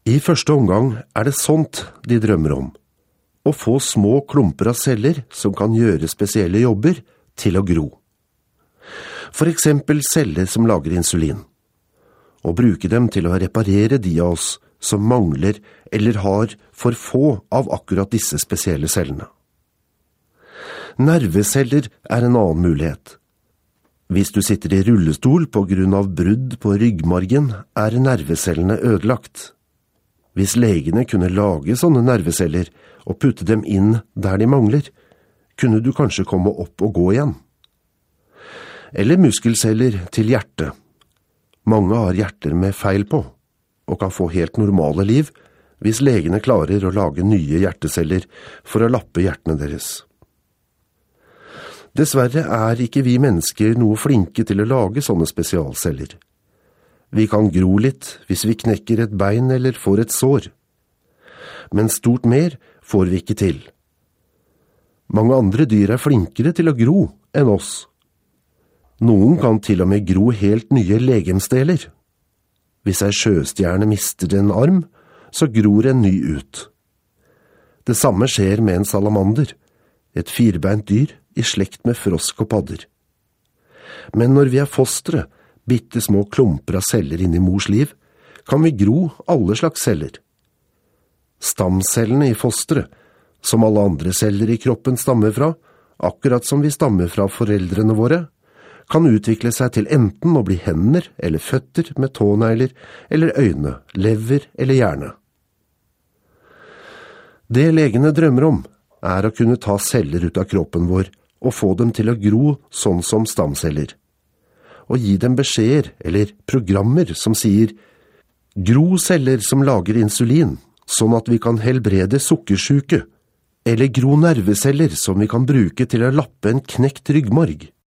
I første omgang det sånt de drømmer om. Å få små klumper av celler som kan gjøre spesielle jobber til å gro. For eksempel celler som lager insulin. Og bruke dem til å reparere de av oss som mangler eller har for få av akkurat disse spesielle cellene. Nerveceller en annen mulighet. Hvis du sitter i rullestol på grunn av brudd på ryggmargen, nervecellene ødelagt. Hvis legene kunne lage sånne nerveceller og putte dem inn der de mangler, kunne du kanskje komme opp og gå igjen. Eller muskelceller til hjertet. Mange har hjerter med feil på, og kan få helt normale liv hvis legene klarer å lage nye hjerteceller for å lappe hjertene deres. Dessverre ikke vi mennesker noe flinke til å lage sånne spesialceller. Vi kan gro litt hvis vi knekker et bein eller får et sår. Men stort mer får vi ikke til. Mange andre dyr flinkere til å gro enn oss. Noen kan til og med gro helt nye legemsdeler. Hvis ei sjøstjerne mister en arm, så gror en ny ut. Det samme skjer med en salamander, et firbeint dyr i slekt med frosk og padder. Men når vi fostre, bitte små klumper av celler inni mors liv, kan vi gro alle slags celler. Stamcellene i fosteret, som alle andre celler i kroppen stammer fra, akkurat som vi stammer fra foreldrene våre, kan utvikle seg til enten å bli hender eller føtter med tånegler eller øyne, lever eller hjerne. Det legene drømmer om å kunne ta celler ut av kroppen vår og få dem til å gro sånn som stamceller. Og gi dem beskjeder eller programmer som sier «Gro celler som lager insulin, sånn at vi kan helbrede sukkersyke», eller «Gro nerveceller som vi kan bruke til å lappe en knekt ryggmarg».